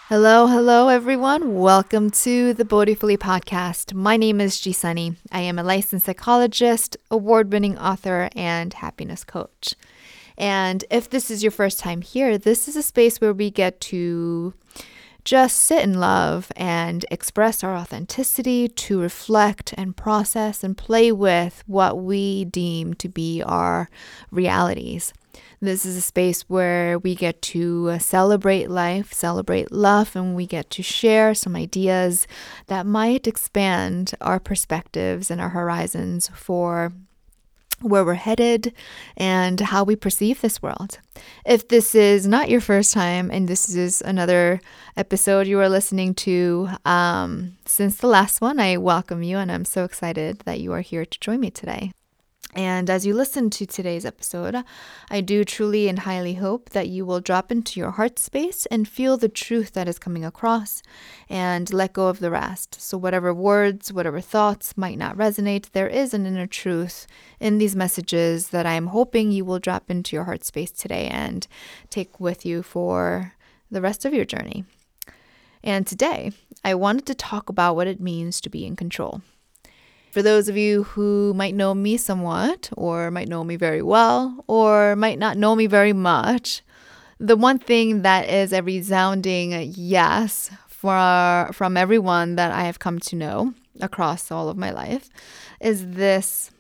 Hello, everyone. Welcome to the Bodhifully podcast. My name is G Sunny. I am a licensed psychologist, award-winning author, and happiness coach. And if this is your first time here, this is a space where we get to just sit in love and express our authenticity, to reflect and process and play with what we deem to be our realities. This is a space where we get to celebrate life, celebrate love, and we get to share some ideas that might expand our perspectives and our horizons for where we're headed and how we perceive this world. If this is not your first time and this is another episode you are listening to since the last one, I welcome you and I'm so excited that you are here to join me today. And as you listen to today's episode, I do truly and highly hope that you will drop into your heart space and feel the truth that is coming across and let go of the rest. So whatever words, whatever thoughts might not resonate, there is an inner truth in these messages that I'm hoping you will drop into your heart space today and take with you for the rest of your journey. And today, I wanted to talk about what it means to be in control. For those of you who might know me somewhat, or might know me very well, or might not know me very much, the one thing that is a resounding yes from everyone that I have come to know across all of my life is this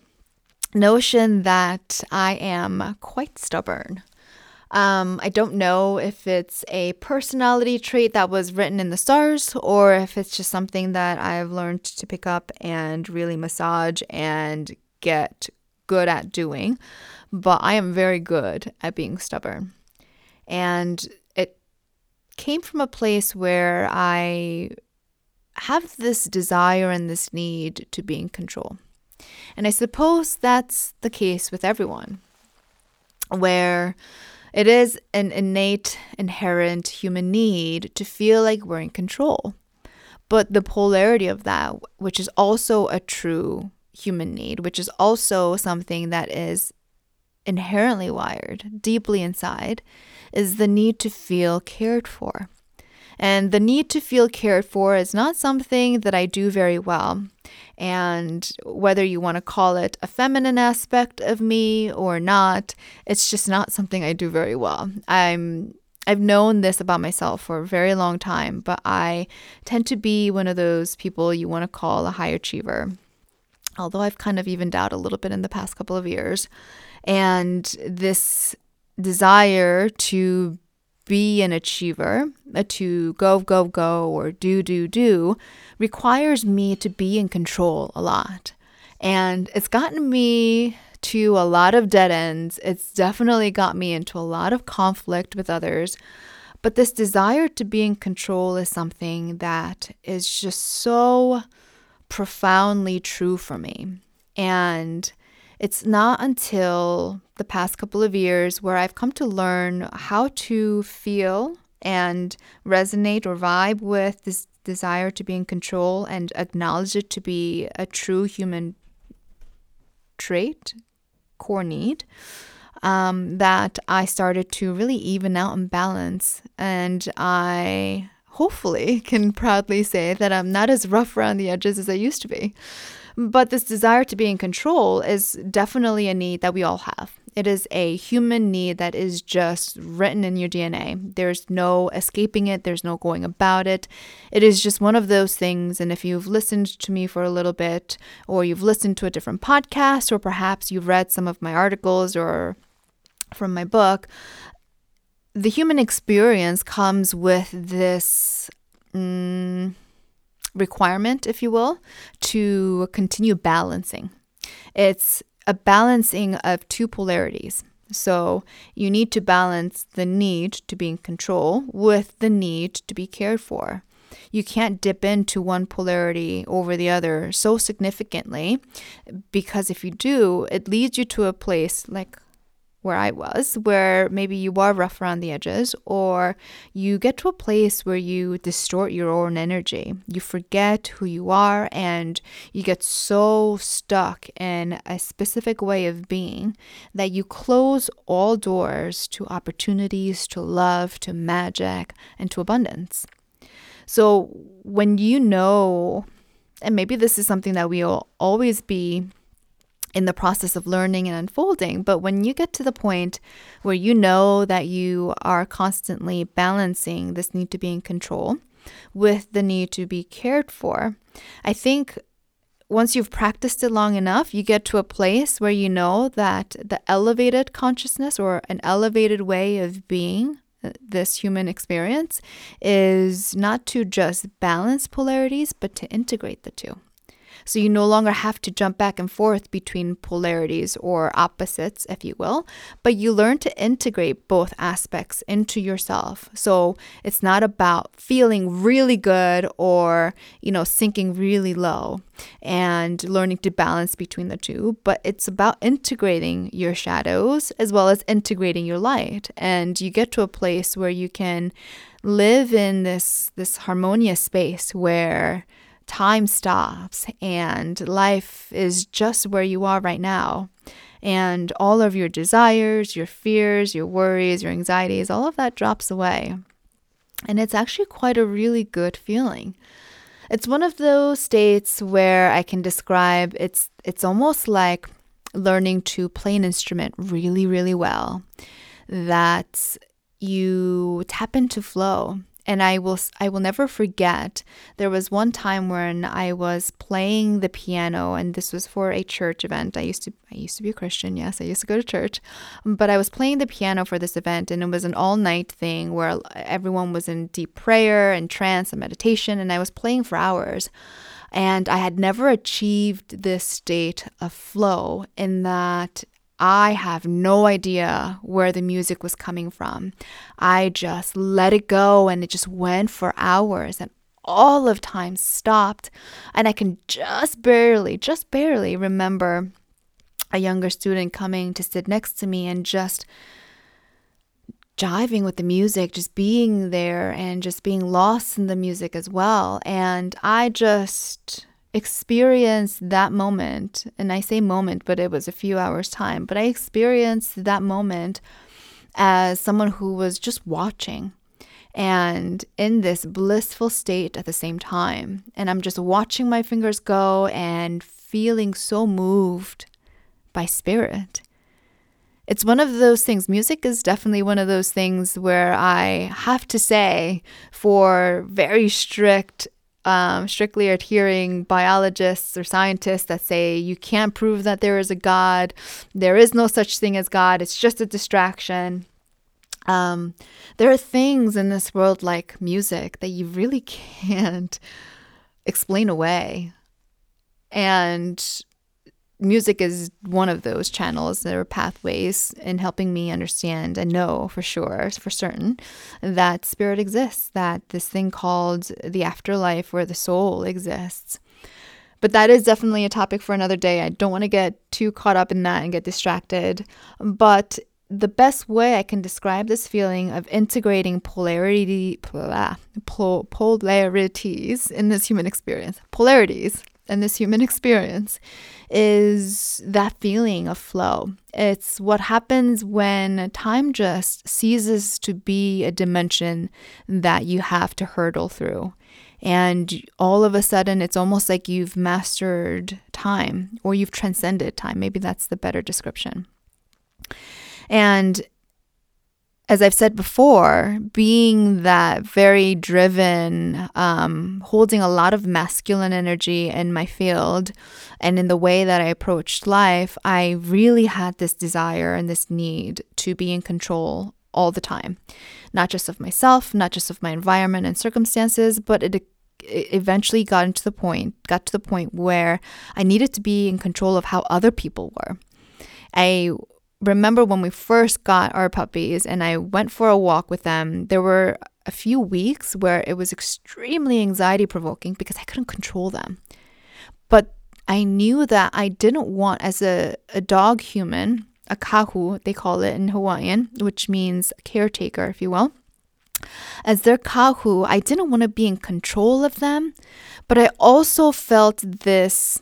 notion that I am quite stubborn. I don't know if it's a personality trait that was written in the stars or if it's just something that I've learned to pick up and really massage and get good at doing. But I am very good at being stubborn. And it came from a place where I have this desire and this need to be in control. And I suppose that's the case with everyone, where it is an innate, inherent human need to feel like we're in control. But the polarity of that, which is also a true human need, which is also something that is inherently wired deeply inside, is the need to feel cared for. And the need to feel cared for is not something that I do very well. And whether you want to call it a feminine aspect of me or not, it's just not something I do very well. I've known this about myself for a very long time, but I tend to be one of those people you want to call a high achiever. Although I've kind of evened out a little bit in the past couple of years. And this desire to be an achiever, to go, or do, requires me to be in control a lot. And it's gotten me to a lot of dead ends. It's definitely got me into a lot of conflict with others. But this desire to be in control is something that is just so profoundly true for me. And it's not until the past couple of years where I've come to learn how to feel and resonate or vibe with this desire to be in control and acknowledge it to be a true human trait, core need, that I started to really even out and balance. And I hopefully can proudly say that I'm not as rough around the edges as I used to be. But this desire to be in control is definitely a need that we all have. It is a human need that is just written in your DNA. There's no escaping it. There's no going about it. It is just one of those things. And if you've listened to me for a little bit, or you've listened to a different podcast, or perhaps you've read some of my articles or from my book, the human experience comes with this requirement, if you will, to continue balancing. It's a balancing of two polarities. So you need to balance the need to be in control with the need to be cared for. You can't dip into one polarity over the other so significantly, because if you do, it leads you to a place like where I was, where maybe you are rough around the edges, or you get to a place where you distort your own energy. You forget who you are and you get so stuck in a specific way of being that you close all doors to opportunities, to love, to magic, and to abundance. So when you know, and maybe this is something that we'll always be in the process of learning and unfolding, but when you get to the point where you know that you are constantly balancing this need to be in control with the need to be cared for, I think once you've practiced it long enough, you get to a place where you know that the elevated consciousness or an elevated way of being, this human experience, is not to just balance polarities, but to integrate the two. So you no longer have to jump back and forth between polarities or opposites, if you will, but you learn to integrate both aspects into yourself. So it's not about feeling really good or, sinking really low and learning to balance between the two, but it's about integrating your shadows as well as integrating your light. And you get to a place where you can live in this harmonious space where time stops and life is just where you are right now. And all of your desires, your fears, your worries, your anxieties, all of that drops away. And it's actually quite a really good feeling. It's one of those states where I can describe it's almost like learning to play an instrument really, really well, that you tap into flow. And I will never forget, there was one time when I was playing the piano, and this was for a church event. I used to be a Christian, yes, I used to go to church, but I was playing the piano for this event, and it was an all-night thing where everyone was in deep prayer and trance and meditation, and I was playing for hours. And I had never achieved this state of flow in that I have no idea where the music was coming from. I just let it go and it just went for hours and all of time stopped. And I can just barely remember a younger student coming to sit next to me and just jiving with the music, just being there and just being lost in the music as well. And I just experienced that moment, and I say moment, but it was a few hours time, but I experienced that moment as someone who was just watching and in this blissful state at the same time. And I'm just watching my fingers go and feeling so moved by spirit. It's one of those things. Music is definitely one of those things where I have to say, for very strictly adhering biologists or scientists that say you can't prove that there is a God, there is no such thing as God, it's just a distraction. There are things in this world like music that you really can't explain away. And music is one of those channels. There are pathways in helping me understand and know for sure, for certain, that spirit exists, that this thing called the afterlife or the soul exists. But that is definitely a topic for another day. I don't want to get too caught up in that and get distracted. But the best way I can describe this feeling of integrating polarities in this human experience, is that feeling of flow. It's what happens when time just ceases to be a dimension that you have to hurdle through. And all of a sudden, it's almost like you've mastered time, or you've transcended time. Maybe that's the better description. And as I've said before, being that very driven, holding a lot of masculine energy in my field and in the way that I approached life, I really had this desire and this need to be in control all the time. Not just of myself, not just of my environment and circumstances, but it eventually got to the point where I needed to be in control of how other people were. I remember when we first got our puppies and I went for a walk with them, there were a few weeks where it was extremely anxiety provoking because I couldn't control them. But I knew that I didn't want, as a dog human, a kahu, they call it in Hawaiian, which means caretaker, if you will. As their kahu, I didn't want to be in control of them, but I also felt this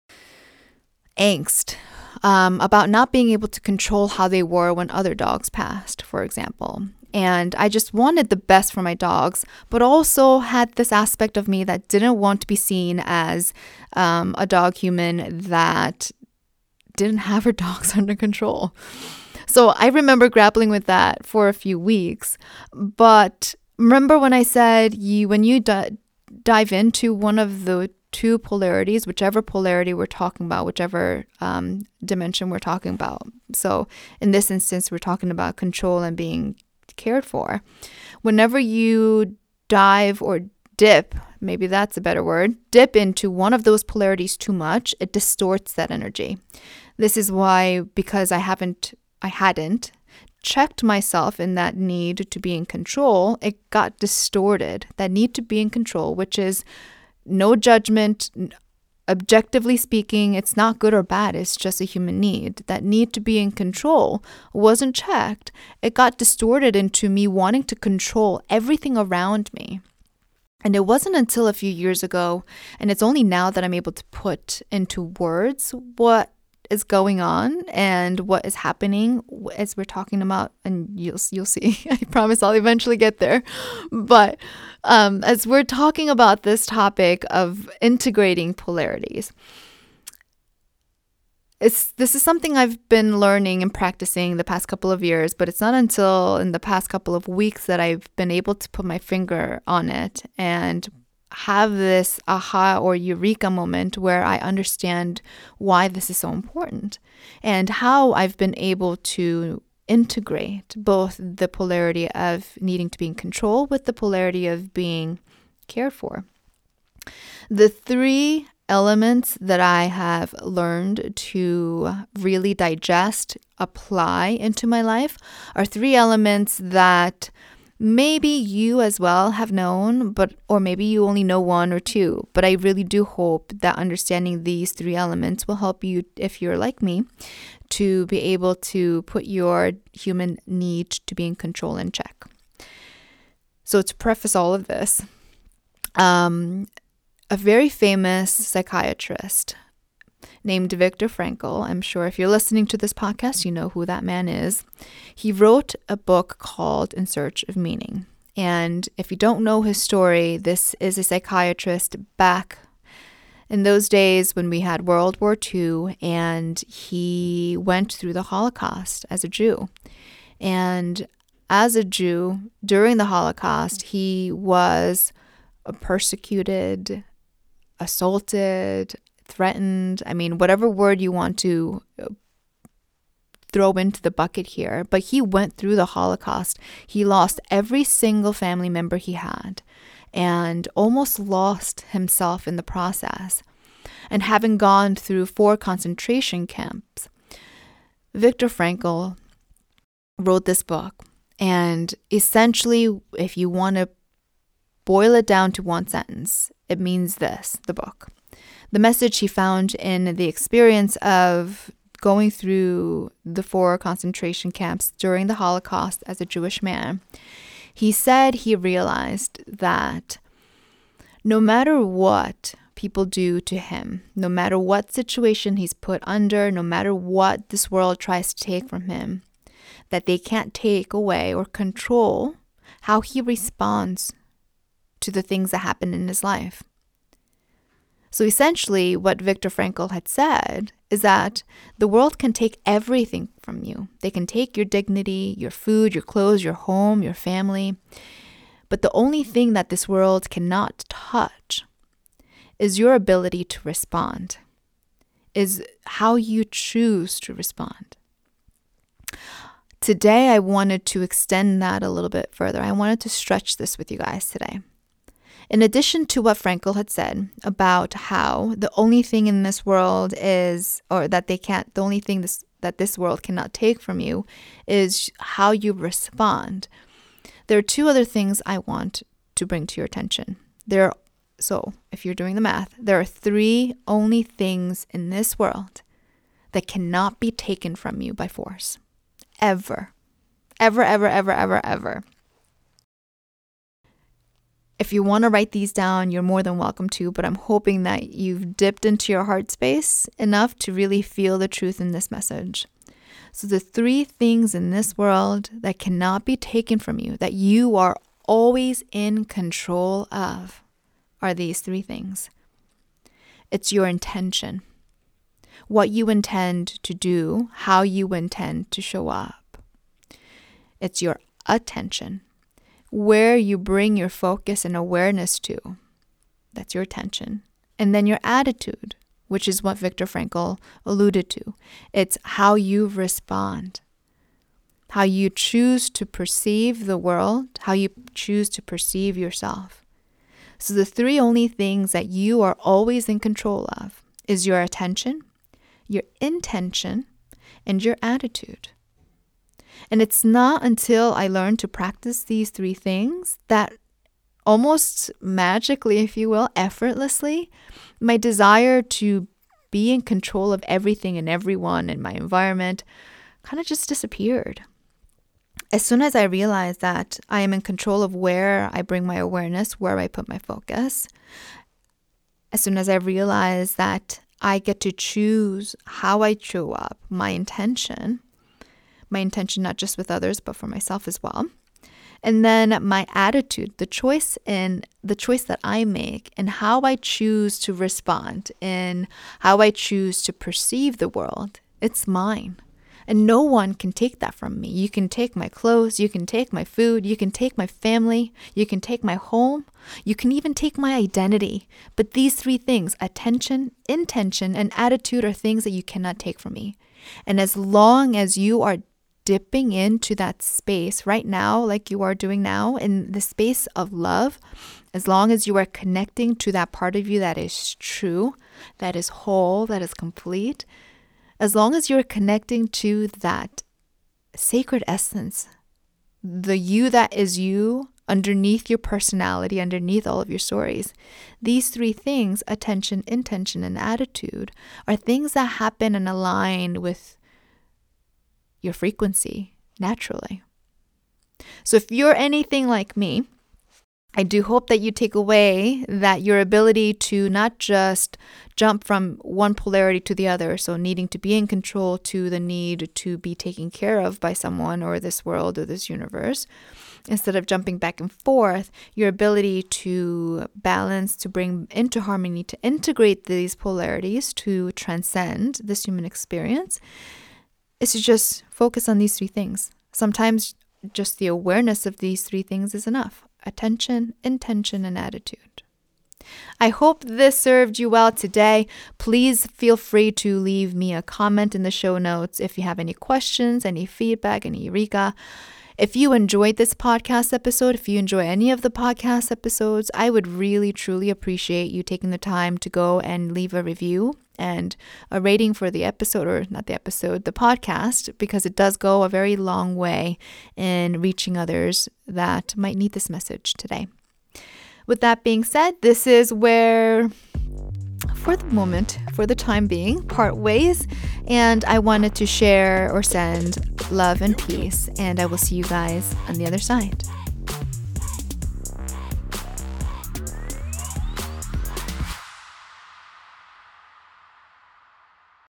angst about not being able to control how they were when other dogs passed, for example. And I just wanted the best for my dogs, but also had this aspect of me that didn't want to be seen as a dog human that didn't have her dogs under control. So I remember grappling with that for a few weeks. But remember when I said when you dive into one of the two polarities, whichever polarity we're talking about, whichever dimension we're talking about. So in this instance, we're talking about control and being cared for. Whenever you dive or dip, maybe that's a better word, dip into one of those polarities too much, it distorts that energy. This is why, because I hadn't checked myself in that need to be in control, it got distorted. That need to be in control, which is no judgment, objectively speaking, it's not good or bad. It's just a human need. That need to be in control wasn't checked. It got distorted into me wanting to control everything around me. And it wasn't until a few years ago, and it's only now that I'm able to put into words what is going on and what is happening as we're talking about, and you'll see. I promise I'll eventually get there. But as we're talking about this topic of integrating polarities, this is something I've been learning and practicing the past couple of years, but it's not until in the past couple of weeks that I've been able to put my finger on it and have this aha or eureka moment where I understand why this is so important and how I've been able to integrate both the polarity of needing to be in control with the polarity of being cared for. The three elements that I have learned to really digest, apply into my life are three elements that maybe you as well have known, or maybe you only know one or two. But I really do hope that understanding these three elements will help you, if you're like me, to be able to put your human need to be in control in check. So to preface all of this, a very famous psychiatrist named Viktor Frankl, I'm sure if you're listening to this podcast, you know who that man is. He wrote a book called In Search of Meaning. And if you don't know his story, this is a psychiatrist back in those days when we had World War II, and he went through the Holocaust as a Jew. And as a Jew, during the Holocaust, he was persecuted, assaulted, threatened. I mean, whatever word you want to throw into the bucket here. But he went through the Holocaust. He lost every single family member he had and almost lost himself in the process. And having gone through 4 concentration camps, Viktor Frankl wrote this book. And essentially, if you want to boil it down to one sentence, it means this, the book. The message he found in the experience of going through the 4 concentration camps during the Holocaust as a Jewish man, he said he realized that no matter what people do to him, no matter what situation he's put under, no matter what this world tries to take from him, that they can't take away or control how he responds to the things that happen in his life. So essentially, what Viktor Frankl had said is that the world can take everything from you. They can take your dignity, your food, your clothes, your home, your family. But the only thing that this world cannot touch is your ability to respond, is how you choose to respond. Today, I wanted to extend that a little bit further. I wanted to stretch this with you guys today. In addition to what Frankl had said about how the only thing in this world is, or that the only thing that this world cannot take from you is how you respond. There are 2 other things I want to bring to your attention. So if you're doing the math, there are 3 only things in this world that cannot be taken from you by force. Ever. Ever, ever, ever, ever, ever. If you want to write these down, you're more than welcome to, but I'm hoping that you've dipped into your heart space enough to really feel the truth in this message. So the three things in this world that cannot be taken from you, that you are always in control of, are these three things. It's your intention, what you intend to do, how you intend to show up. It's your attention, where you bring your focus and awareness to. That's your attention. And then your attitude, which is what Viktor Frankl alluded to. It's how you respond, how you choose to perceive the world, how you choose to perceive yourself. So the three only things that you are always in control of is your attention, your intention, and your attitude. And it's not until I learned to practice these three things that almost magically, if you will, effortlessly, my desire to be in control of everything and everyone in my environment kind of just disappeared. As soon as I realized that I am in control of where I bring my awareness, where I put my focus, as soon as I realized that I get to choose how I show up, my intention not just with others, but for myself as well. And then my attitude, the choice that I make and how I choose to respond and how I choose to perceive the world, it's mine. And no one can take that from me. You can take my clothes, you can take my food, you can take my family, you can take my home, you can even take my identity. But these three things, attention, intention, and attitude, are things that you cannot take from me. And as long as you are dipping into that space right now, like you are doing now, in the space of love, as long as you are connecting to that part of you that is true, that is whole, that is complete, as long as you're connecting to that sacred essence, the you that is you, underneath your personality, underneath all of your stories, these three things, attention, intention, and attitude, are things that happen and align with your frequency naturally. So if you're anything like me, I do hope that you take away that your ability to not just jump from one polarity to the other, so needing to be in control, to the need to be taken care of by someone or this world or this universe, instead of jumping back and forth, your ability to balance, to bring into harmony, to integrate these polarities, to transcend this human experience, is to just focus on these three things. Sometimes just the awareness of these three things is enough. Attention, intention, and attitude. I hope this served you well today. Please feel free to leave me a comment in the show notes if you have any questions, any feedback, any eureka. If you enjoyed this podcast episode, if you enjoy any of the podcast episodes, I would really, truly appreciate you taking the time to go and leave a review and a rating for the episode, or not the episode, the podcast, because it does go a very long way in reaching others that might need this message today. With that being said, this is where, for the moment, for the time being, part ways. And I wanted to share or send love and peace. And I will see you guys on the other side.